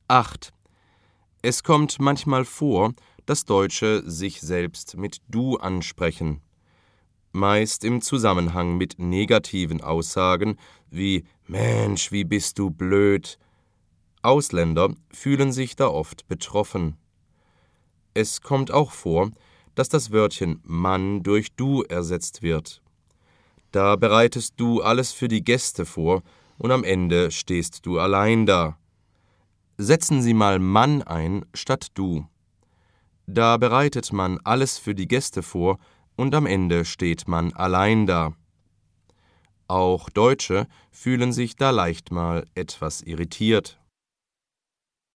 8. Es kommt manchmal vor, dass Deutsche sich selbst mit du ansprechen. Meist im Zusammenhang mit negativen Aussagen wie »Mensch, wie bist du blöd«. Ausländer fühlen sich da oft betroffen. Es kommt auch vor, dass das Wörtchen Mann durch du ersetzt wird. Da bereitest du alles für die Gäste vor und am Ende stehst du allein da. Setzen Sie mal Mann ein statt du. Da bereitet man alles für die Gäste vor und am Ende steht man allein da. Auch Deutsche fühlen sich da leicht mal etwas irritiert.